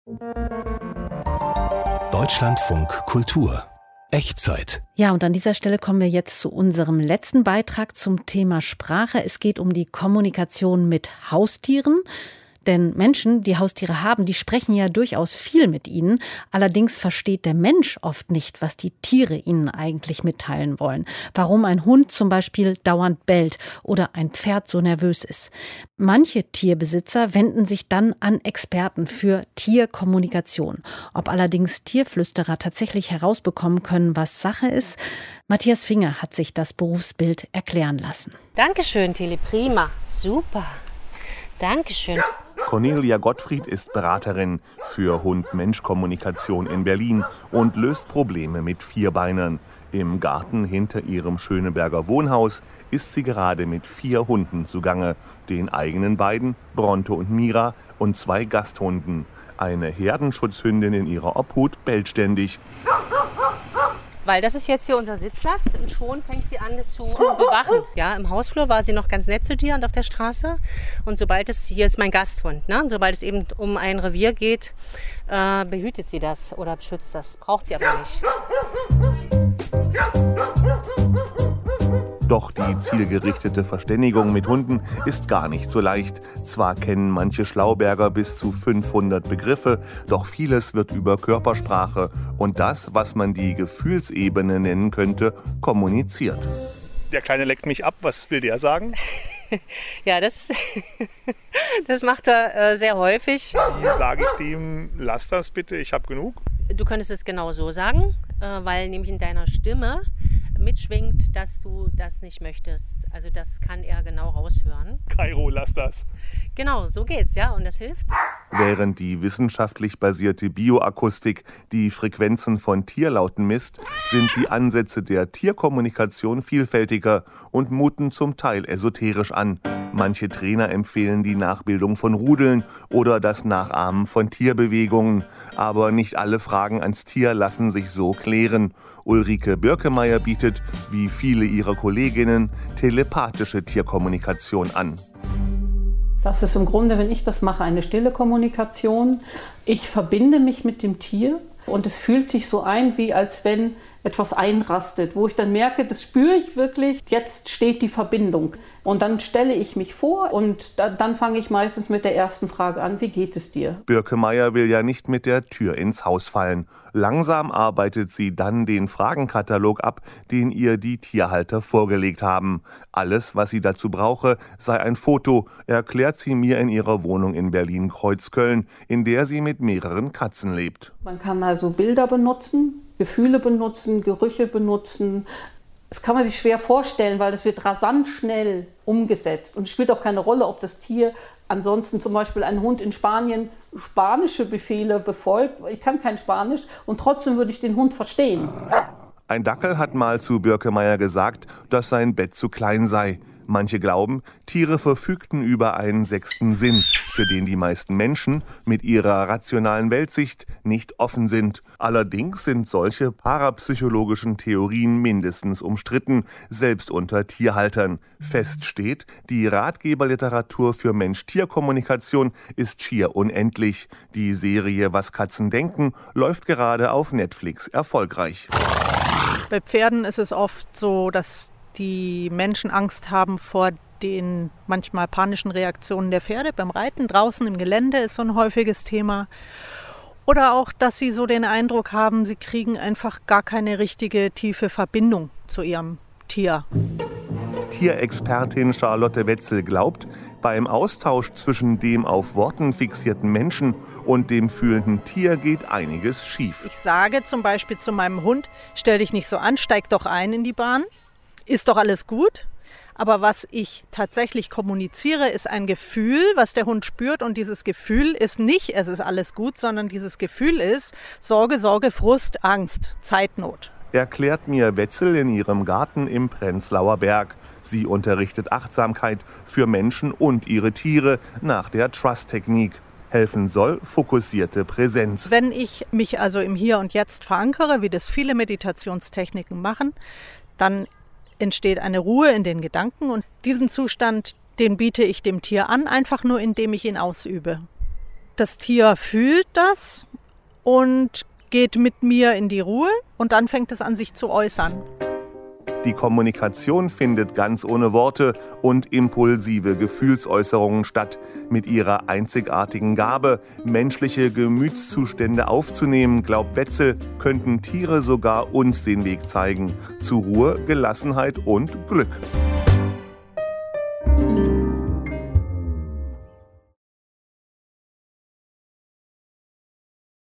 Deutschlandfunk Kultur. Echtzeit. Ja, und an dieser Stelle kommen wir jetzt zu unserem letzten Beitrag zum Thema Sprache. Es geht um die Kommunikation mit Haustieren. Denn Menschen, die Haustiere haben, die sprechen ja durchaus viel mit ihnen. Allerdings versteht der Mensch oft nicht, was die Tiere ihnen eigentlich mitteilen wollen. Warum ein Hund zum Beispiel dauernd bellt oder ein Pferd so nervös ist. Manche Tierbesitzer wenden sich dann an Experten für Tierkommunikation. Ob allerdings Tierflüsterer tatsächlich herausbekommen können, was Sache ist, Matthias Finger hat sich das Berufsbild erklären lassen. Dankeschön, Tele, prima, super. Dankeschön. Cornelia Gottfried ist Beraterin für Hund-Mensch-Kommunikation in Berlin und löst Probleme mit Vierbeinern. Im Garten hinter ihrem Schöneberger Wohnhaus ist sie gerade mit 4 Hunden zugange. Den eigenen beiden, Bronte und Mira, und 2 Gasthunden. Eine Herdenschutzhündin in ihrer Obhut bellt ständig. Weil das ist jetzt hier unser Sitzplatz und schon fängt sie an, das zu bewachen. Ja, im Hausflur war sie noch ganz nett zu dir und auf der Straße. Und hier ist mein Gasthund, ne? Und sobald es eben um ein Revier geht, behütet sie das oder beschützt das. Braucht sie aber nicht. Doch die zielgerichtete Verständigung mit Hunden ist gar nicht so leicht. Zwar kennen manche Schlauberger bis zu 500 Begriffe, doch vieles wird über Körpersprache und das, was man die Gefühlsebene nennen könnte, kommuniziert. Der Kleine leckt mich ab, was will der sagen? Ja, das macht er sehr häufig. Wie sage ich dem, lass das bitte, ich habe genug? Du könntest es genau so sagen, weil nämlich in deiner Stimme mitschwingt, dass du das nicht möchtest. Also das kann er genau raushören. Kairo, lass das. Genau, so geht's, ja, und das hilft. Während die wissenschaftlich basierte Bioakustik die Frequenzen von Tierlauten misst, sind die Ansätze der Tierkommunikation vielfältiger und muten zum Teil esoterisch an. Manche Trainer empfehlen die Nachbildung von Rudeln oder das Nachahmen von Tierbewegungen. Aber nicht alle Fragen ans Tier lassen sich so klären. Ulrike Birkemeyer bietet, wie viele ihrer Kolleginnen, telepathische Tierkommunikation an. Das ist im Grunde, wenn ich das mache, eine stille Kommunikation. Ich verbinde mich mit dem Tier und es fühlt sich so ein, wie als wenn etwas einrastet, wo ich dann merke, das spüre ich wirklich, jetzt steht die Verbindung. Und dann stelle ich mich vor und dann fange ich meistens mit der ersten Frage an, wie geht es dir? Birkemeyer will ja nicht mit der Tür ins Haus fallen. Langsam arbeitet sie dann den Fragenkatalog ab, den ihr die Tierhalter vorgelegt haben. Alles, was sie dazu brauche, sei ein Foto, erklärt sie mir in ihrer Wohnung in Berlin-Kreuzköln, in der sie mit mehreren Katzen lebt. Man kann also Bilder benutzen, Gefühle benutzen, Gerüche benutzen. Das kann man sich schwer vorstellen, weil das wird rasant schnell umgesetzt. Und es spielt auch keine Rolle, ob das Tier ansonsten zum Beispiel ein Hund in Spanien spanische Befehle befolgt. Ich kann kein Spanisch und trotzdem würde ich den Hund verstehen. Ein Dackel hat mal zu Birkemeyer gesagt, dass sein Bett zu klein sei. Manche glauben, Tiere verfügten über einen 6. Sinn, für den die meisten Menschen mit ihrer rationalen Weltsicht nicht offen sind. Allerdings sind solche parapsychologischen Theorien mindestens umstritten, selbst unter Tierhaltern. Fest steht, die Ratgeberliteratur für Mensch-Tier-Kommunikation ist schier unendlich. Die Serie Was Katzen denken läuft gerade auf Netflix erfolgreich. Bei Pferden ist es oft so, dass die Menschen Angst haben vor den manchmal panischen Reaktionen der Pferde beim Reiten. Draußen im Gelände ist so ein häufiges Thema. Oder auch, dass sie so den Eindruck haben, sie kriegen einfach gar keine richtige tiefe Verbindung zu ihrem Tier. Tierexpertin Charlotte Wetzel glaubt, beim Austausch zwischen dem auf Worten fixierten Menschen und dem fühlenden Tier geht einiges schief. Ich sage zum Beispiel zu meinem Hund, stell dich nicht so an, steig doch ein in die Bahn. Ist doch alles gut, aber was ich tatsächlich kommuniziere, ist ein Gefühl, was der Hund spürt und dieses Gefühl ist nicht, es ist alles gut, sondern dieses Gefühl ist Sorge, Frust, Angst, Zeitnot. Erklärt mir Wetzel in ihrem Garten im Prenzlauer Berg. Sie unterrichtet Achtsamkeit für Menschen und ihre Tiere nach der Trust-Technik. Helfen soll fokussierte Präsenz. Wenn ich mich also im Hier und Jetzt verankere, wie das viele Meditationstechniken machen, dann entsteht eine Ruhe in den Gedanken und diesen Zustand, den biete ich dem Tier an, einfach nur indem ich ihn ausübe. Das Tier fühlt das und geht mit mir in die Ruhe und dann fängt es an, sich zu äußern. Die Kommunikation findet ganz ohne Worte und impulsive Gefühlsäußerungen statt. Mit ihrer einzigartigen Gabe, menschliche Gemütszustände aufzunehmen, glaubt Wetzel, könnten Tiere sogar uns den Weg zeigen. Zu Ruhe, Gelassenheit und Glück.